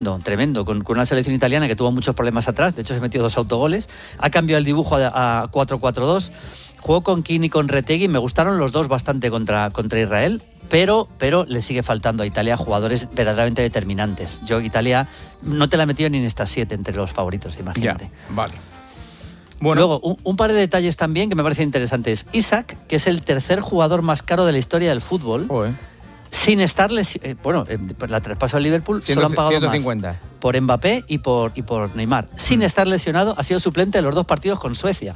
tremendo, con una selección italiana que tuvo muchos problemas atrás, de hecho se metió 2 autogoles, ha cambiado el dibujo a 4-4-2, jugó con Keane y con Retegui, me gustaron los dos bastante contra Israel, pero le sigue faltando a Italia jugadores verdaderamente determinantes. Italia no te la he metido ni en estas 7 entre los favoritos, imagínate. Ya, vale. Bueno. Luego, un par de detalles también que me parecen interesantes. Isak, que es el tercer jugador más caro de la historia del fútbol, sin estar la traspaso al Liverpool, solo han pagado 150 más por Mbappé y por Neymar. Sin estar lesionado, ha sido suplente de los 2 partidos con Suecia.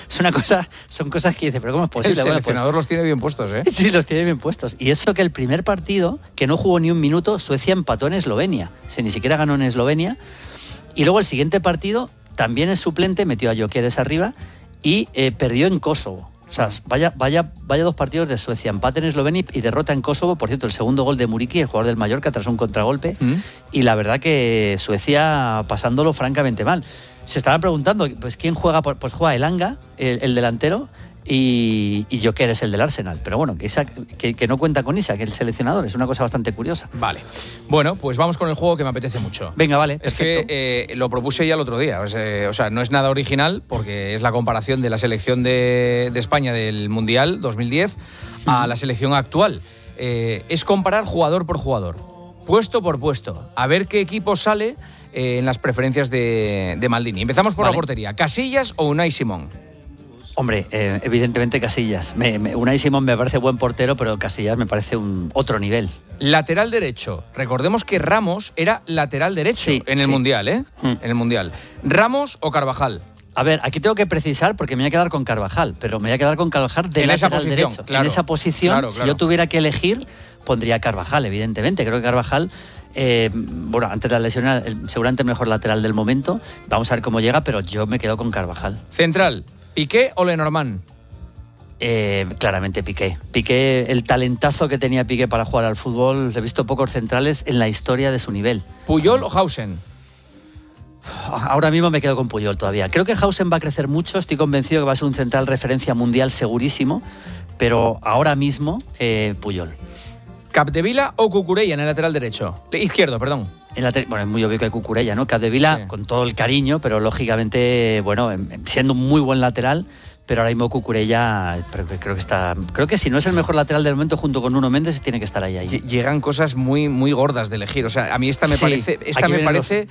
Son cosas que dices, pero ¿cómo es posible? El seleccionador los tiene bien puestos, ¿eh? Sí, los tiene bien puestos. Y eso que el primer partido, que no jugó ni un minuto, Suecia empató en Eslovenia. Ni siquiera ganó en Eslovenia. Y luego el siguiente partido también es suplente, metió a Gyökeres arriba y perdió en Kosovo. O sea, vaya 2 partidos de Suecia, empate en Eslovenia y derrota en Kosovo. Por cierto, el segundo gol de Muriqi, el jugador del Mallorca, tras un contragolpe. Y la verdad que Suecia pasándolo francamente mal. Se estaban preguntando, pues ¿quién juega? Pues juega Elanga, el delantero, y Gyökeres, el del Arsenal. Pero bueno, que no cuenta con Isak, el seleccionador. Es una cosa bastante curiosa. Vale. Bueno, pues vamos con el juego que me apetece mucho. Venga, vale. Es perfecto. que lo propuse ya el otro día. O sea, no es nada original porque es la comparación de la selección de España del Mundial 2010 a la selección actual. Es comparar jugador por jugador, puesto por puesto. A ver qué equipo sale en las preferencias de Maldini. Empezamos por la portería. ¿Casillas o Unai Simón? Hombre, evidentemente Casillas. Unai Simón me parece buen portero, pero Casillas me parece otro nivel. Lateral derecho. Recordemos que Ramos era lateral derecho en el Mundial, ¿eh? En el Mundial. ¿Ramos o Carvajal? A ver, aquí tengo que precisar porque me voy a quedar con Carvajal, pero me voy a quedar con Carvajal de lateral derecho. Claro, en esa posición, claro. Si yo tuviera que elegir, pondría Carvajal, evidentemente. Creo que Carvajal, antes de la lesión, seguramente el mejor lateral del momento. Vamos a ver cómo llega, pero yo me quedo con Carvajal. Central. ¿Piqué o Lenormand? Claramente Piqué. Piqué, el talentazo que tenía Piqué para jugar al fútbol, he visto pocos centrales en la historia de su nivel. ¿Puyol o Hausen? Ahora mismo me quedo con Puyol todavía. Creo que Hausen va a crecer mucho, estoy convencido que va a ser un central referencia mundial segurísimo, pero ahora mismo Puyol. ¿Capdevila o Cucurella en el lateral derecho? Izquierdo, perdón. Bueno, es muy obvio que Cucurella, ¿no? Capdevila, con todo el cariño, pero lógicamente, siendo un muy buen lateral, pero ahora mismo Cucurella creo que si no es el mejor lateral del momento, junto con Nuno Méndez, tiene que estar ahí. Llegan cosas muy, muy gordas de elegir. O sea, a mí esta me parece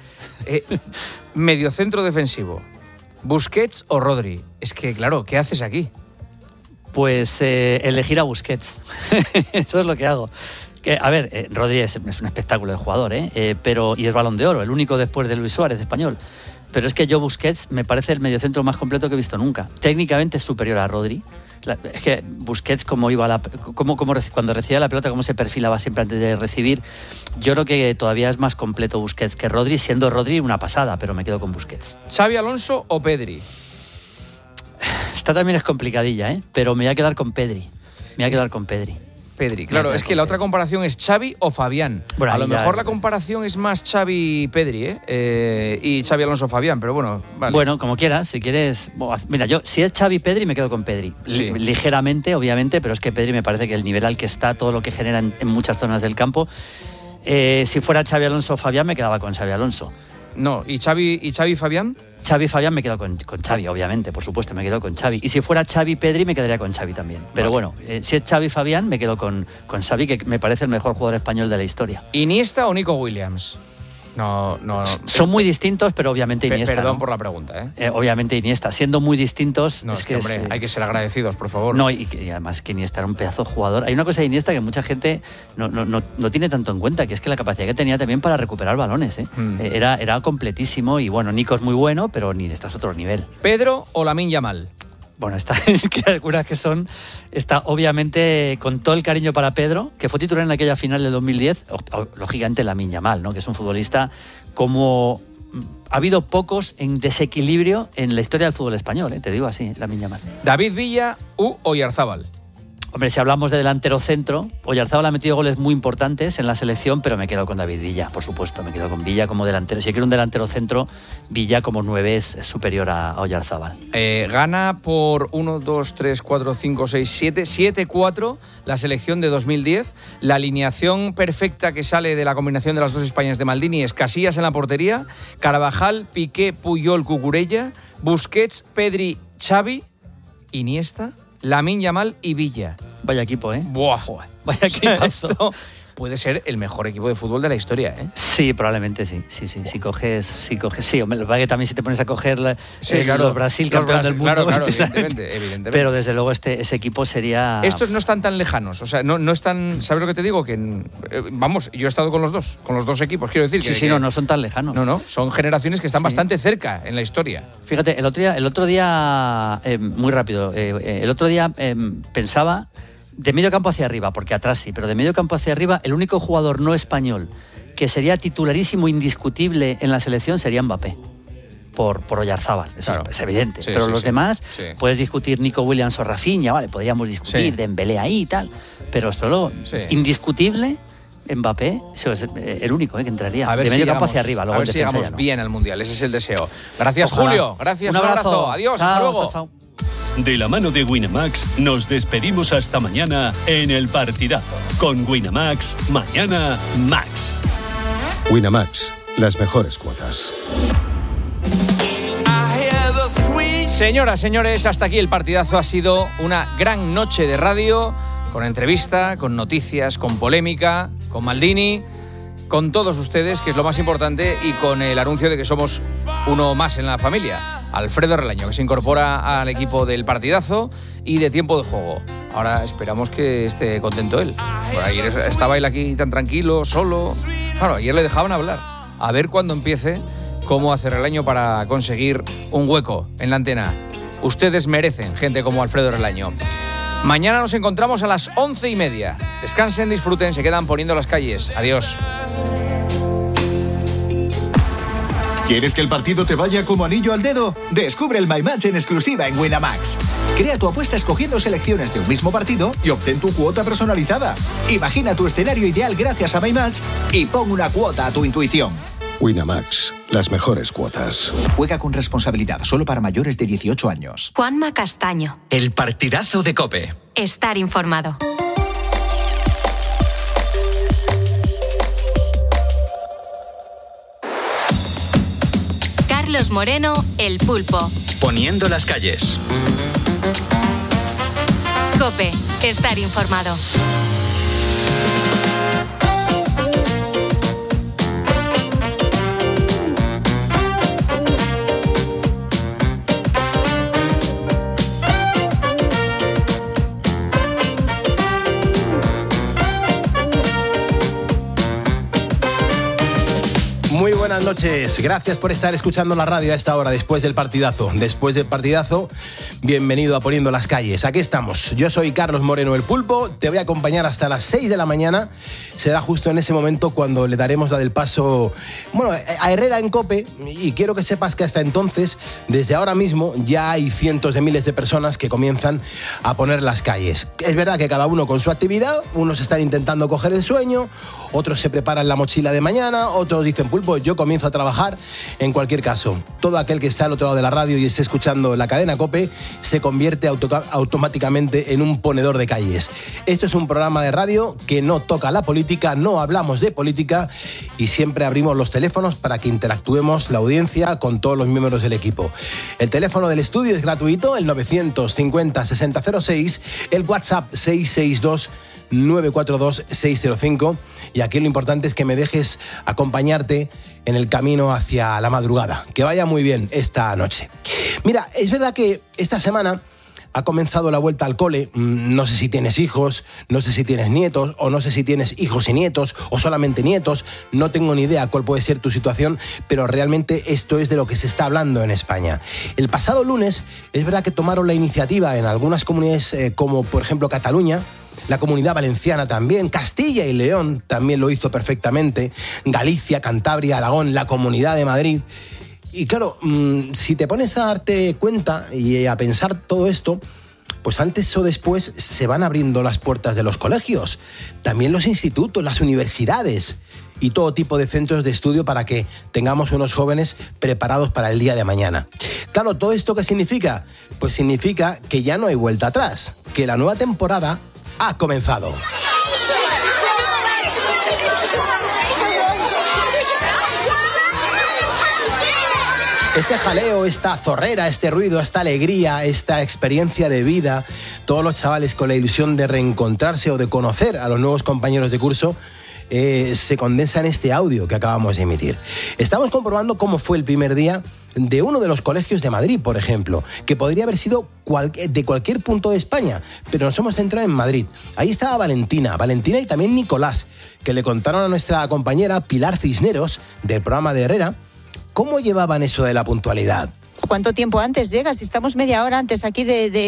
mediocentro defensivo. ¿Busquets o Rodri? Es que, claro, ¿qué haces aquí? Pues elegir a Busquets. Eso es lo que hago. Rodri es un espectáculo de jugador, y es Balón de Oro, el único después de Luis Suárez español. Pero es que Busquets me parece el mediocentro más completo que he visto nunca. Técnicamente es superior a Rodri. Es que Busquets, cuando recibía la pelota, cómo se perfilaba siempre antes de recibir. Yo creo que todavía es más completo Busquets que Rodri, siendo Rodri una pasada, pero me quedo con Busquets. ¿Xavi Alonso o Pedri? Esta también es complicadilla, pero me voy a quedar con Pedri. Pedri, claro, es que la otra comparación es Xavi o Fabián. Bueno, a lo mejor la comparación es más Xavi-Pedri, y Xavi Alonso-Fabián, pero bueno, vale. Bueno, como quieras, si quieres. Mira, yo si es Xavi-Pedri me quedo con Pedri. Sí. Ligeramente, obviamente, pero es que Pedri me parece que el nivel al que está, todo lo que genera en muchas zonas del campo. Si fuera Xavi Alonso-Fabián me quedaba con Xavi Alonso. No, ¿y Xavi-Fabián? Xavi y Fabián me quedo con Xavi, obviamente, por supuesto, me quedo con Xavi. Y si fuera Xavi Pedri, me quedaría con Xavi también. Pero bueno, si es Xavi Fabián, me quedo con Xavi, que me parece el mejor jugador español de la historia. ¿Iniesta o Nico Williams? No. Son muy distintos, pero obviamente Iniesta. Perdón por la pregunta, obviamente Iniesta. Siendo muy distintos... No, hay que ser agradecidos, por favor. No, y además que Iniesta era un pedazo de jugador. Hay una cosa de Iniesta que mucha gente no tiene tanto en cuenta, que es que la capacidad que tenía también para recuperar balones. Era completísimo y bueno, Nico es muy bueno, pero Iniesta es otro nivel. ¿Pedro o Lamine Yamal? Bueno, es que algunas que está obviamente con todo el cariño para Pedro, que fue titular en aquella final del 2010, lógicamente Lamine Yamal, ¿no? Que es un futbolista como ha habido pocos en desequilibrio en la historia del fútbol español, te digo así, Lamine Yamal. ¿David Villa u Oyarzábal? Hombre, si hablamos de delantero centro, Oyarzábal ha metido goles muy importantes en la selección, pero me quedo con David Villa, por supuesto. Me quedo con Villa como delantero. Si quiero un delantero centro, Villa como 9 es superior a Oyarzábal. Gana por 1, 2, 3, 4, 5, 6, 7, 7-4 la selección de 2010. La alineación perfecta que sale de la combinación de las dos Españas de Maldini es Casillas en la portería, Carvajal, Piqué, Puyol, Cucurella, Busquets, Pedri, Xavi, Iniesta, Lamine Yamal y Villa. Vaya equipo, ¿eh? Buah, joder. Vaya equipo. Esto puede ser el mejor equipo de fútbol de la historia, ¿eh? Sí, probablemente sí. Si coges, sí, hombre, lo que pasa es que también si te pones a coger claro, los Brasil campeón del mundo. Claro, evidentemente. Pero desde luego ese equipo sería... Estos no están tan lejanos, o sea, no están... ¿Sabes lo que te digo? Que vamos, yo he estado con los dos equipos, quiero decir. No son tan lejanos. No, son generaciones que están bastante cerca en la historia. Fíjate, el otro día muy rápido, el otro día pensaba... De medio campo hacia arriba, porque atrás sí, pero de medio campo hacia arriba, el único jugador no español que sería titularísimo, indiscutible en la selección sería Mbappé, por Oyarzábal, eso es evidente. Pero los demás, puedes discutir Nico Williams o Rafinha, vale, podríamos discutir Dembélé ahí y tal, pero solo indiscutible, Mbappé es el único que entraría de medio campo hacia arriba. Luego a ver si llegamos bien al Mundial, ese es el deseo. Gracias, ojalá. Julio, gracias, un abrazo. Adiós, hasta luego. Chao. De la mano de Winamax nos despedimos hasta mañana en El Partidazo. Con Winamax, mañana Max. Winamax, las mejores cuotas. Señoras, señores, hasta aquí El Partidazo. Ha sido una gran noche de radio, con entrevista, con noticias, con polémica, con Maldini, con todos ustedes, que es lo más importante, y con el anuncio de que somos uno más en la familia. Alfredo Relaño, que se incorpora al equipo del Partidazo y de Tiempo de Juego. Ahora esperamos que esté contento él. Por ayer estaba él aquí tan tranquilo, solo. Claro, ayer le dejaban hablar. A ver cuándo empiece cómo hace Relaño para conseguir un hueco en la antena. Ustedes merecen gente como Alfredo Relaño. Mañana nos encontramos a las 11:30. Descansen, disfruten, se quedan poniendo las calles. Adiós. ¿Quieres que el partido te vaya como anillo al dedo? Descubre el My Match en exclusiva en Winamax. Crea tu apuesta escogiendo selecciones de un mismo partido y obtén tu cuota personalizada. Imagina tu escenario ideal gracias a My Match y pon una cuota a tu intuición. Winamax, las mejores cuotas. Juega con responsabilidad, solo para mayores de 18 años. Juanma Castaño. El Partidazo de COPE. Estar informado. Carlos Moreno, El Pulpo. Poniendo las calles. COPE, estar informado. Muy buenas noches, gracias por estar escuchando la radio a esta hora, después del partidazo. Después del partidazo, bienvenido a Poniendo las Calles. Aquí estamos, yo soy Carlos Moreno, El Pulpo, te voy a acompañar hasta las 6 de la mañana. Será justo en ese momento cuando le daremos la del paso, a Herrera en COPE, y quiero que sepas que hasta entonces, desde ahora mismo, ya hay cientos de miles de personas que comienzan a poner las calles. Es verdad que cada uno con su actividad, unos están intentando coger el sueño, otros se preparan la mochila de mañana, otros dicen, Pulpo, yo comienzo a trabajar. En cualquier caso, todo aquel que está al otro lado de la radio y esté escuchando la cadena COPE se convierte automáticamente en un ponedor de calles. Esto es un programa de radio que no toca la política, no hablamos de política y siempre abrimos los teléfonos para que interactuemos la audiencia con todos los miembros del equipo. El teléfono del estudio es gratuito, el 950-6006, el WhatsApp 662 942-605, y aquí lo importante es que me dejes acompañarte en el camino hacia la madrugada. Que vaya muy bien esta noche. Mira, es verdad que esta semana ha comenzado la vuelta al cole. No sé si tienes hijos, no sé si tienes nietos, o no sé si tienes hijos y nietos, o solamente nietos. No tengo ni idea cuál puede ser tu situación, pero realmente esto es de lo que se está hablando en España. El pasado lunes, es verdad que tomaron la iniciativa en algunas comunidades, como por ejemplo Cataluña, la Comunidad Valenciana también, Castilla y León también lo hizo perfectamente, Galicia, Cantabria, Aragón, la Comunidad de Madrid. Y claro, si te pones a darte cuenta y a pensar todo esto, pues antes o después se van abriendo las puertas de los colegios, también los institutos, las universidades y todo tipo de centros de estudio para que tengamos unos jóvenes preparados para el día de mañana. Claro, ¿todo esto qué significa? Pues significa que ya no hay vuelta atrás, que la nueva temporada ha comenzado. Este jaleo, esta zorrera, este ruido, esta alegría, esta experiencia de vida, todos los chavales con la ilusión de reencontrarse o de conocer a los nuevos compañeros de curso, se condensa en este audio que acabamos de emitir. Estamos comprobando cómo fue el primer día de uno de los colegios de Madrid, por ejemplo, que podría haber sido de cualquier punto de España, pero nos hemos centrado en Madrid. Ahí estaba Valentina y también Nicolás, que le contaron a nuestra compañera Pilar Cisneros, del programa de Herrera, cómo llevaban eso de la puntualidad. ¿Cuánto tiempo antes llegas? Estamos media hora antes aquí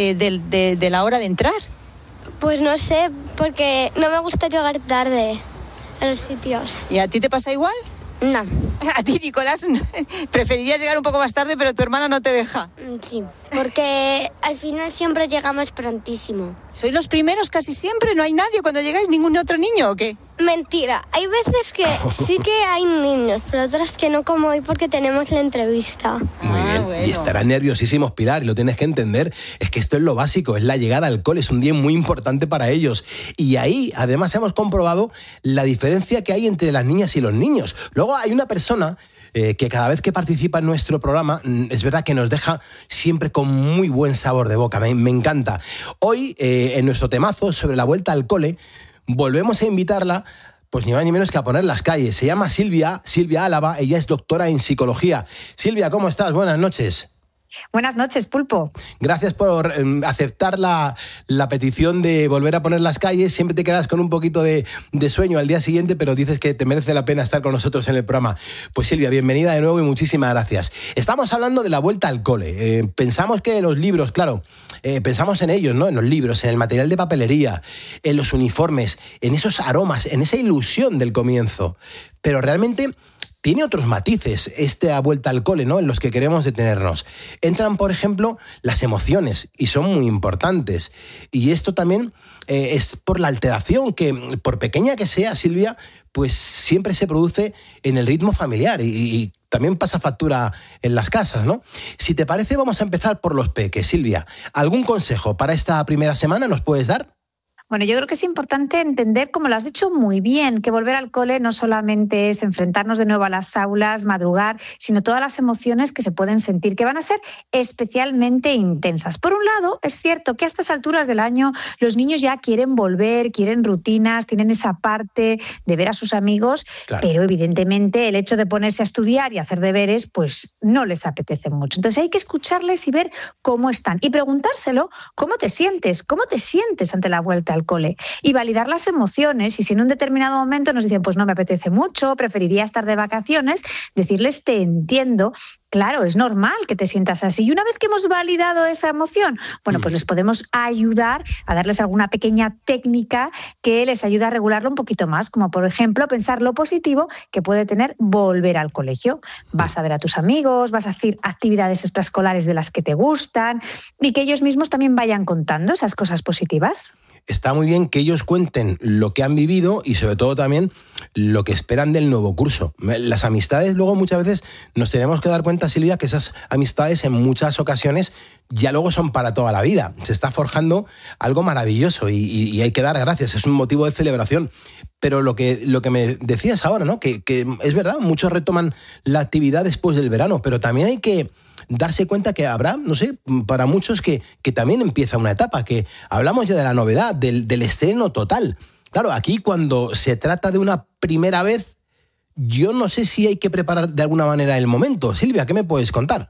de la hora de entrar. Pues no sé, porque no me gusta llegar tarde a los sitios. ¿Y a ti te pasa igual? No. A ti, Nicolás, preferirías llegar un poco más tarde, pero tu hermana no te deja. Sí, porque al final siempre llegamos prontísimo. ¿Sois los primeros casi siempre? ¿No hay nadie cuando llegáis? ¿Ningún otro niño o qué? Mentira, hay veces que sí que hay niños, pero otras que no, como hoy, porque tenemos la entrevista. Muy bien, bueno. Y estarán nerviosísimos, Pilar, y lo tienes que entender. Es que esto es lo básico, es la llegada al cole, es un día muy importante para ellos. Y ahí, además, hemos comprobado la diferencia que hay entre las niñas y los niños. Luego hay una persona que cada vez que participa en nuestro programa, es verdad que nos deja siempre con muy buen sabor de boca, me encanta. Hoy, en nuestro temazo sobre la vuelta al cole, volvemos a invitarla, pues ni más ni menos que a poner las calles. Se llama Silvia Álava, ella es doctora en psicología. Silvia, ¿cómo estás? Buenas noches. Buenas noches, Pulpo. Gracias por aceptar la petición de volver a poner las calles. Siempre te quedas con un poquito de sueño al día siguiente, pero dices que te merece la pena estar con nosotros en el programa. Pues Silvia, bienvenida de nuevo y muchísimas gracias. Estamos hablando de la vuelta al cole. Pensamos que los libros, claro, pensamos en ellos, ¿no? En los libros, en el material de papelería, en los uniformes, en esos aromas, en esa ilusión del comienzo. Pero realmente tiene otros matices esta vuelta al cole, ¿no?, en los que queremos detenernos. Entran, por ejemplo, las emociones, y son muy importantes. Y esto también es por la alteración que, por pequeña que sea, Silvia, pues siempre se produce en el ritmo familiar y también pasa factura en las casas, ¿no? Si te parece, vamos a empezar por los peques. Silvia, ¿algún consejo para esta primera semana nos puedes dar? Bueno, yo creo que es importante entender, como lo has dicho muy bien, que volver al cole no solamente es enfrentarnos de nuevo a las aulas, madrugar, sino todas las emociones que se pueden sentir, que van a ser especialmente intensas. Por un lado, es cierto que a estas alturas del año los niños ya quieren volver, quieren rutinas, tienen esa parte de ver a sus amigos, claro, pero evidentemente el hecho de ponerse a estudiar y hacer deberes, pues no les apetece mucho. Entonces hay que escucharles y ver cómo están y preguntárselo, ¿cómo te sientes? ¿Cómo te sientes ante la vuelta al cole? Y validar las emociones. Y si en un determinado momento nos dicen, pues no me apetece mucho, preferiría estar de vacaciones, decirles, te entiendo. Claro, es normal que te sientas así. Y una vez que hemos validado esa emoción, bueno, pues les podemos ayudar a darles alguna pequeña técnica que les ayude a regularlo un poquito más, como por ejemplo pensar lo positivo que puede tener volver al colegio. Vas a ver a tus amigos, vas a hacer actividades extraescolares de las que te gustan y que ellos mismos también vayan contando esas cosas positivas. Está muy bien que ellos cuenten lo que han vivido y sobre todo también lo que esperan del nuevo curso. Las amistades, luego muchas veces nos tenemos que dar cuenta, Silvia, que esas amistades en muchas ocasiones ya luego son para toda la vida. Se está forjando algo maravilloso y hay que dar gracias, es un motivo de celebración. Pero lo que me decías ahora, ¿no?, que es verdad, muchos retoman la actividad después del verano, pero también hay que darse cuenta que habrá, no sé, para muchos que también empieza una etapa, que hablamos ya de la novedad, del estreno total. Claro, aquí cuando se trata de una primera vez, yo no sé si hay que preparar de alguna manera el momento. Silvia, ¿qué me puedes contar?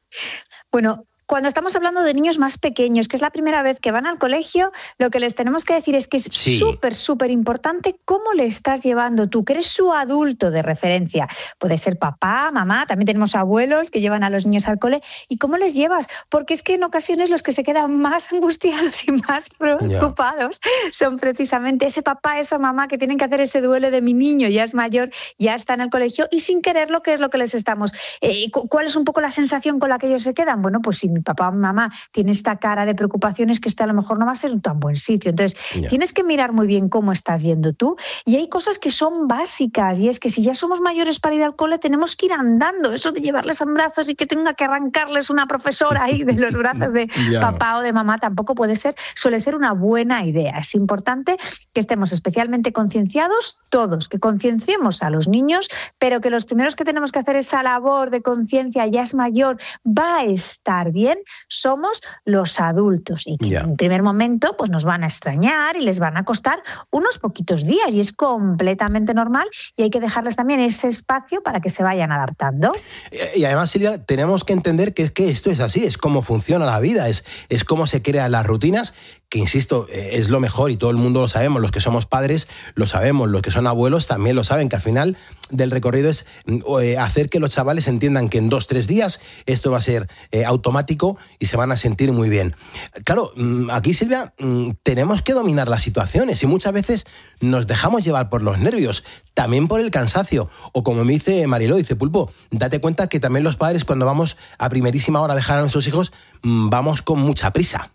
Bueno, cuando estamos hablando de niños más pequeños, que es la primera vez que van al colegio, lo que les tenemos que decir es que es súper importante cómo le estás llevando tú, que eres su adulto de referencia. Puede ser papá, mamá, también tenemos abuelos que llevan a los niños al cole. ¿Y cómo les llevas? Porque es que en ocasiones los que se quedan más angustiados y más preocupados son precisamente ese papá, esa mamá que tienen que hacer ese duelo de mi niño, ya es mayor, ya está en el colegio y sin quererlo, ¿qué es lo que les estamos? ¿Cuál es un poco la sensación con la que ellos se quedan? Bueno, pues sin mi papá o mi mamá tiene esta cara de preocupaciones, que este a lo mejor no va a ser un tan buen sitio. Entonces, tienes que mirar muy bien cómo estás yendo tú, y hay cosas que son básicas, y es que si ya somos mayores para ir al cole, tenemos que ir andando. Eso de llevarles en brazos y que tenga que arrancarles una profesora ahí de los brazos de papá o de mamá tampoco suele ser una buena idea. Es importante que estemos especialmente concienciados todos, que concienciemos a los niños, pero que los primeros que tenemos que hacer esa labor de conciencia, ya es mayor, va a estar bien, somos los adultos, y que en primer momento pues nos van a extrañar y les van a costar unos poquitos días, y es completamente normal, y hay que dejarles también ese espacio para que se vayan adaptando. Y además, Silvia, tenemos que entender que esto es así, es cómo funciona la vida, es cómo se crean las rutinas, que insisto, es lo mejor y todo el mundo lo sabemos, los que somos padres lo sabemos, los que son abuelos también lo saben, que al final del recorrido es hacer que los chavales entiendan que en 2-3 días esto va a ser automático y se van a sentir muy bien. Claro, aquí, Silvia, tenemos que dominar las situaciones y muchas veces nos dejamos llevar por los nervios, también por el cansancio, o como me dice Mariló, dice Pulpo, date cuenta que también los padres, cuando vamos a primerísima hora a dejar a nuestros hijos, vamos con mucha prisa.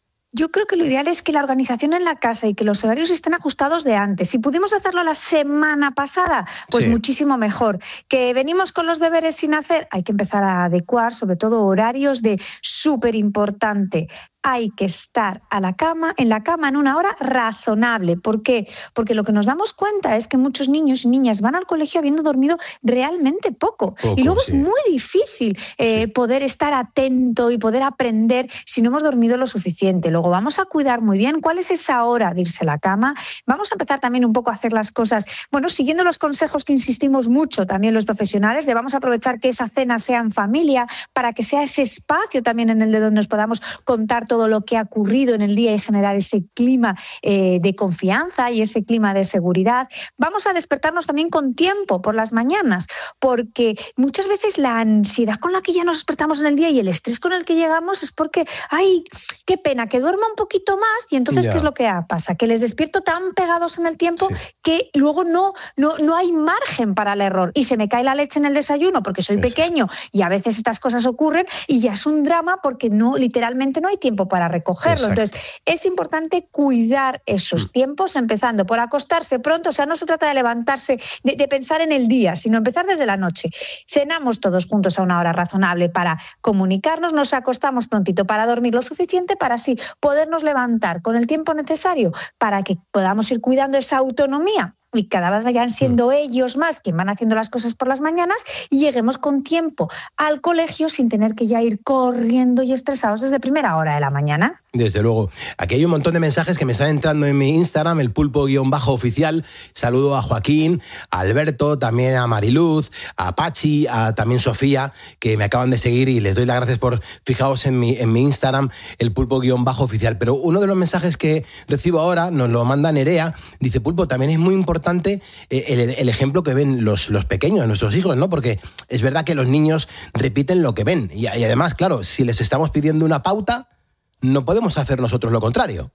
Yo creo que lo ideal es que la organización en la casa y que los horarios estén ajustados de antes. Si pudimos hacerlo la semana pasada, pues muchísimo mejor. Que venimos con los deberes sin hacer, hay que empezar a adecuar, sobre todo horarios de súper importante. Hay que estar en la cama en una hora razonable. ¿Por qué? Porque lo que nos damos cuenta es que muchos niños y niñas van al colegio habiendo dormido realmente poco. Y luego es muy difícil poder estar atento y poder aprender si no hemos dormido lo suficiente. Luego vamos a cuidar muy bien cuál es esa hora de irse a la cama. Vamos a empezar también un poco a hacer las cosas, siguiendo los consejos que insistimos mucho también los profesionales, de vamos a aprovechar que esa cena sea en familia, para que sea ese espacio también en el de donde nos podamos contar todo lo que ha ocurrido en el día y generar ese clima de confianza y ese clima de seguridad. Vamos a despertarnos también con tiempo por las mañanas, porque muchas veces la ansiedad con la que ya nos despertamos en el día y el estrés con el que llegamos es porque, ay, qué pena, que duerma un poquito más, y entonces ¿qué es lo que pasa? Que les despierto tan pegados en el tiempo que luego no hay margen para el error, y se me cae la leche en el desayuno porque soy pequeño, y a veces estas cosas ocurren y ya es un drama porque literalmente no hay tiempo para recogerlo. Entonces, es importante cuidar esos tiempos, empezando por acostarse pronto. O sea, no se trata de levantarse, de pensar en el día, sino empezar desde la noche. Cenamos todos juntos a una hora razonable para comunicarnos, nos acostamos prontito para dormir lo suficiente, para así podernos levantar con el tiempo necesario para que podamos ir cuidando esa autonomía, y cada vez vayan siendo ellos más quien van haciendo las cosas por las mañanas, y lleguemos con tiempo al colegio sin tener que ya ir corriendo y estresados desde primera hora de la mañana. Desde luego. Aquí hay un montón de mensajes que me están entrando en mi Instagram, el pulpo_oficial. Saludo a Joaquín, a Alberto, también a Mariluz, a Pachi, a también Sofía, que me acaban de seguir, y les doy las gracias por fijaos en mi Instagram, el pulpo_oficial. Pero uno de los mensajes que recibo ahora nos lo manda Nerea. Dice, Pulpo, también es muy importante el ejemplo que ven los pequeños, nuestros hijos, ¿no? Porque es verdad que los niños repiten lo que ven. Y además, claro, si les estamos pidiendo una pauta, no podemos hacer nosotros lo contrario.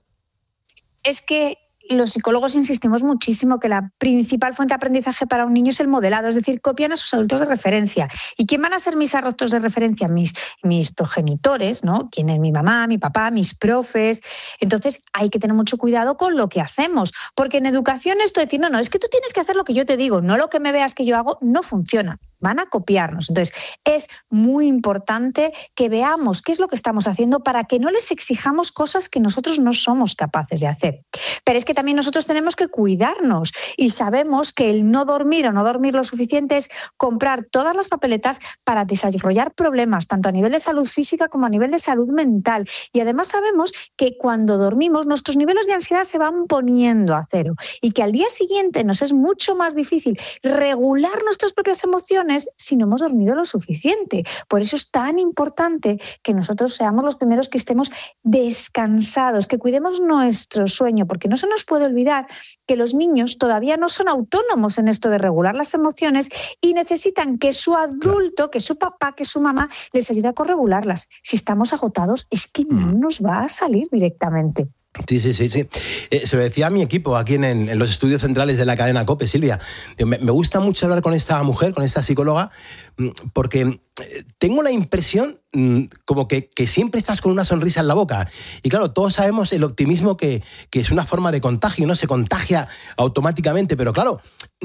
Es que los psicólogos insistimos muchísimo que la principal fuente de aprendizaje para un niño es el modelado, es decir, copian a sus adultos de referencia. ¿Y quién van a ser mis adultos de referencia? Mis progenitores, ¿no? ¿Quién es mi mamá, mi papá, mis profes? Entonces hay que tener mucho cuidado con lo que hacemos, porque en educación esto de decir, no, es que tú tienes que hacer lo que yo te digo, no lo que me veas que yo hago, no funciona. Van a copiarnos. Entonces, es muy importante que veamos qué es lo que estamos haciendo para que no les exijamos cosas que nosotros no somos capaces de hacer. Pero es que también nosotros tenemos que cuidarnos, y sabemos que el no dormir o no dormir lo suficiente es comprar todas las papeletas para desarrollar problemas, tanto a nivel de salud física como a nivel de salud mental. Y además sabemos que cuando dormimos nuestros niveles de ansiedad se van poniendo a cero, y que al día siguiente nos es mucho más difícil regular nuestras propias emociones si no hemos dormido lo suficiente. Por eso es tan importante que nosotros seamos los primeros que estemos descansados, que cuidemos nuestro sueño, porque no se nos puede olvidar que los niños todavía no son autónomos en esto de regular las emociones, y necesitan que su adulto, que su papá, que su mamá les ayude a corregularlas. Si estamos agotados, es que no nos va a salir directamente. Sí. Se lo decía a mi equipo aquí en los estudios centrales de la cadena COPE, Silvia. Me gusta mucho hablar con esta mujer, con esta psicóloga, porque tengo la impresión como que siempre estás con una sonrisa en la boca. Y claro, todos sabemos el optimismo que es una forma de contagio, ¿no? Se contagia automáticamente, pero claro,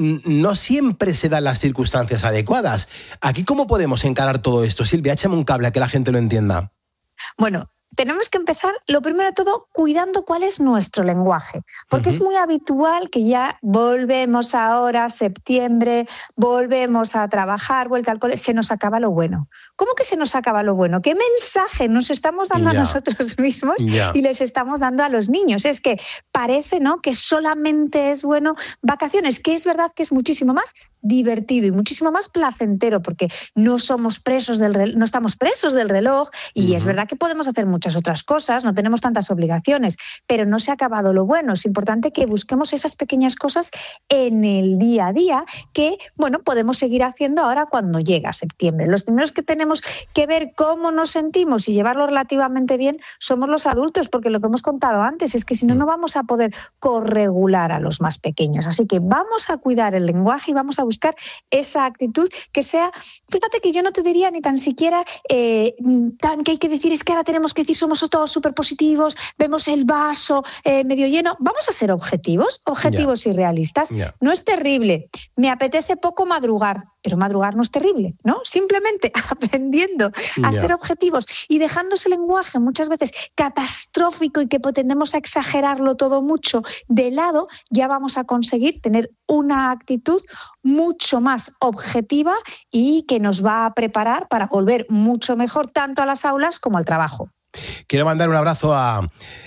no siempre se dan las circunstancias adecuadas. Aquí, ¿cómo podemos encarar todo esto? Silvia, échame un cable a que la gente lo entienda. Bueno, tenemos que empezar, lo primero de todo, cuidando cuál es nuestro lenguaje, porque es muy habitual que ya volvemos ahora, septiembre, volvemos a trabajar, vuelta al cole, se nos acaba lo bueno. ¿Cómo que se nos acaba lo bueno? ¿Qué mensaje nos estamos dando a nosotros mismos y les estamos dando a los niños? Es que parece, ¿no?, que solamente es bueno vacaciones, que es verdad que es muchísimo más divertido y muchísimo más placentero, porque no somos presos no estamos presos del reloj y es verdad que podemos hacer muchas otras cosas, no tenemos tantas obligaciones, pero no se ha acabado lo bueno. Es importante que busquemos esas pequeñas cosas en el día a día que, bueno, podemos seguir haciendo ahora cuando llega septiembre. Los primeros que tenemos que ver cómo nos sentimos y llevarlo relativamente bien somos los adultos, porque lo que hemos contado antes es que si no, no vamos a poder corregular a los más pequeños. Así que vamos a cuidar el lenguaje y vamos a buscar esa actitud que sea, fíjate que yo no te diría ni tan siquiera que hay que decir es que ahora tenemos que decir somos todos súper positivos, vemos el vaso medio lleno. Vamos a ser objetivos y realistas. No es terrible. Me apetece poco madrugar, pero madrugar no es terrible, ¿no? Simplemente aprendiendo a ser objetivos y dejando ese lenguaje muchas veces catastrófico y que tendemos a exagerarlo todo mucho de lado, ya vamos a conseguir tener una actitud mucho más objetiva y que nos va a preparar para volver mucho mejor tanto a las aulas como al trabajo. Quiero mandar un abrazo a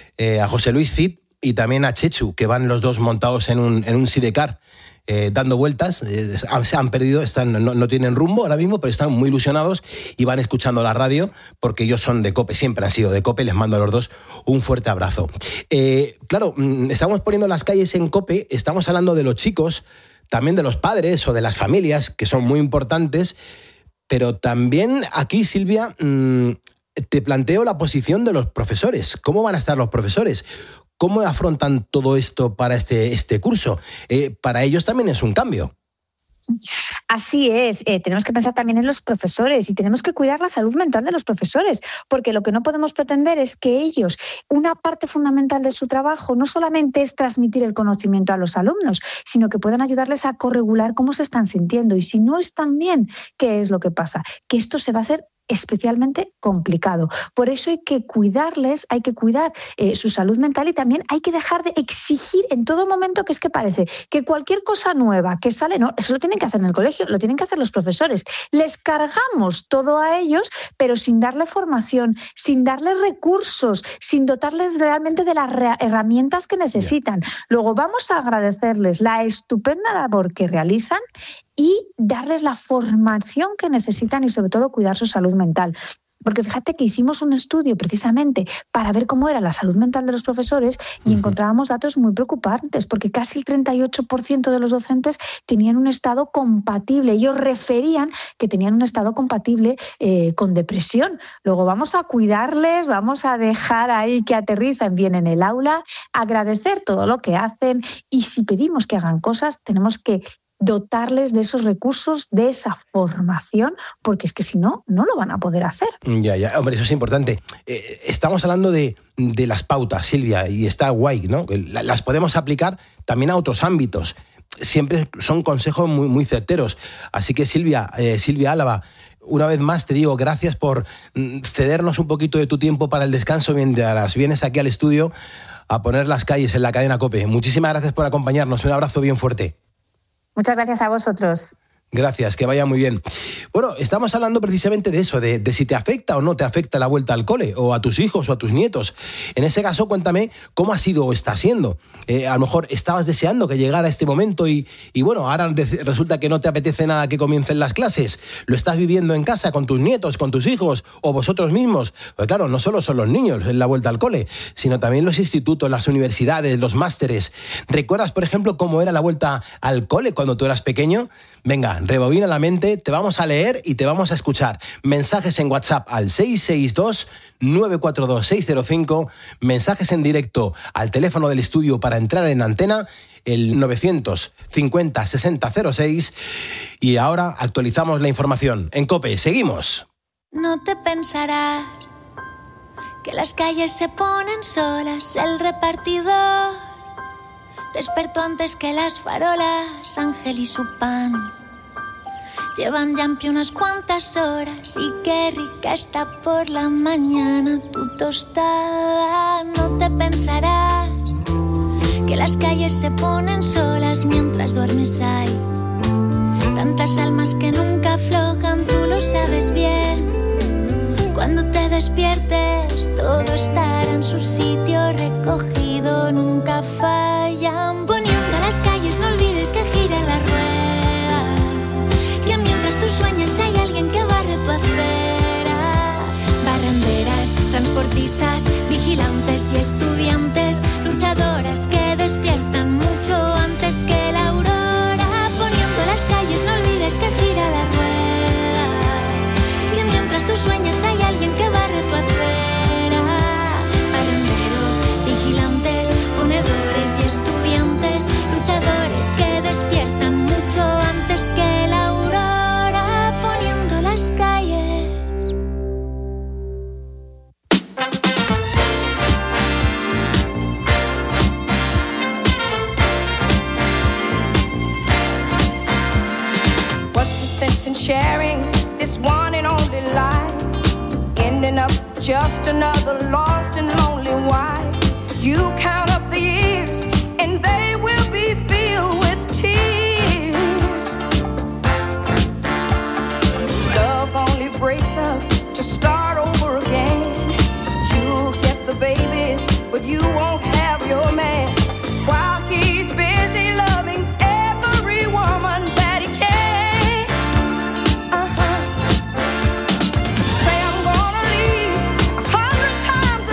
José Luis Cid y también a Chechu, que van los dos montados en un sidecar dando vueltas. Se han perdido, no tienen rumbo ahora mismo, pero están muy ilusionados y van escuchando la radio porque ellos son de COPE, siempre han sido de COPE. Les mando a los dos un fuerte abrazo. Claro, estamos poniendo las calles en COPE, estamos hablando de los chicos, también de los padres o de las familias, que son muy importantes, pero también aquí, Silvia, te planteo la posición de los profesores. ¿Cómo van a estar los profesores? ¿Cómo afrontan todo esto para este curso? Para ellos también es un cambio. Así es, tenemos que pensar también en los profesores y tenemos que cuidar la salud mental de los profesores, porque lo que no podemos pretender es que ellos, una parte fundamental de su trabajo no solamente es transmitir el conocimiento a los alumnos, sino que puedan ayudarles a corregular cómo se están sintiendo y si no están bien, ¿qué es lo que pasa? Que esto se va a hacer especialmente complicado. Por eso hay que cuidarles, hay que cuidar su salud mental y también hay que dejar de exigir en todo momento que es que parece que cualquier cosa nueva que sale, no, eso lo tienen que hacer en el colegio, lo tienen que hacer los profesores. Les cargamos todo a ellos, pero sin darle formación, sin darles recursos, sin dotarles realmente de las herramientas que necesitan. Luego vamos a agradecerles la estupenda labor que realizan y darles la formación que necesitan y sobre todo cuidar su salud mental. Porque fíjate que hicimos un estudio precisamente para ver cómo era la salud mental de los profesores y encontrábamos datos muy preocupantes, porque casi el 38% de los docentes tenían un estado compatible. Ellos referían que tenían un estado compatible con depresión. Luego vamos a cuidarles, vamos a dejar ahí que aterricen bien en el aula, agradecer todo lo que hacen y si pedimos que hagan cosas tenemos que dotarles de esos recursos, de esa formación, porque es que si no, no lo van a poder hacer. Ya, hombre, eso es importante. Estamos hablando de las pautas, Silvia, y está guay, ¿no? Las podemos aplicar también a otros ámbitos. Siempre son consejos muy, muy certeros. Así que Silvia Álava, una vez más te digo gracias por cedernos un poquito de tu tiempo para el descanso mientras vienes aquí al estudio a poner las calles en la cadena COPE. Muchísimas gracias por acompañarnos. Un abrazo bien fuerte. Muchas gracias a vosotros. Gracias, que vaya muy bien. Bueno, estamos hablando precisamente de eso, de si te afecta o no te afecta la vuelta al cole, o a tus hijos o a tus nietos. En ese caso, cuéntame cómo ha sido o está siendo. A lo mejor estabas deseando que llegara este momento y bueno, ahora resulta que no te apetece nada que comiencen las clases. Lo estás viviendo en casa con tus nietos, con tus hijos o vosotros mismos. Pues claro, no solo son los niños en la vuelta al cole, sino también los institutos, las universidades, los másteres. ¿Recuerdas, por ejemplo, cómo era la vuelta al cole cuando tú eras pequeño? Venga, rebobina la mente, te vamos a leer y te vamos a escuchar. Mensajes en WhatsApp al 662-942-605, mensajes en directo al teléfono del estudio para entrar en antena, el 950-6006. Y ahora actualizamos la información. En COPE, seguimos. No te pensarás que las calles se ponen solas, el repartidor despertó antes que las farolas, Ángel y su pan llevan ya en pie unas cuantas horas y qué rica está por la mañana tu tostada. No te pensarás que las calles se ponen solas mientras duermes. Hay tantas almas que nunca aflojan, tú lo sabes bien. Cuando te despiertes todo estará en su sitio recogido, nunca fallan. Poniendo las calles no olvides que gira la rueda, que mientras tú sueñas hay alguien que barre tu acera. Barrenderas, transportistas, vigilantes y estudiantes, luchadoras que despiertan mucho antes que la aurora. Poniendo las calles no olvides que gira la rueda, que mientras tú sueñas hay alguien que barre tu acera. Barrenderos, vigilantes, ponedores y estudiantes, luchadores que despiertan mucho antes que la aurora. Poniendo las calles. What's the sense in sharing this one and only life, ending up just another lost and lonely wife? You count up the years and they will be filled with tears. Love only breaks up to start over again. You'll get the babies, but you won't have your man, while he's busy loving every woman that he can. Say I'm gonna leave 100 times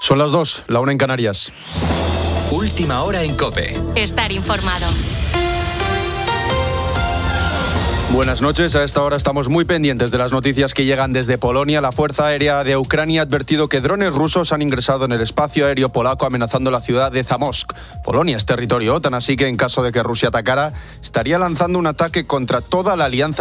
Son las 2, la 1 en Canarias. Última hora en COPE. Estar informado. Buenas noches, a esta hora estamos muy pendientes de las noticias que llegan desde Polonia. La Fuerza Aérea de Ucrania ha advertido que drones rusos han ingresado en el espacio aéreo polaco amenazando la ciudad de Zamosk. Polonia es territorio OTAN, así que en caso de que Rusia atacara, estaría lanzando un ataque contra toda la alianza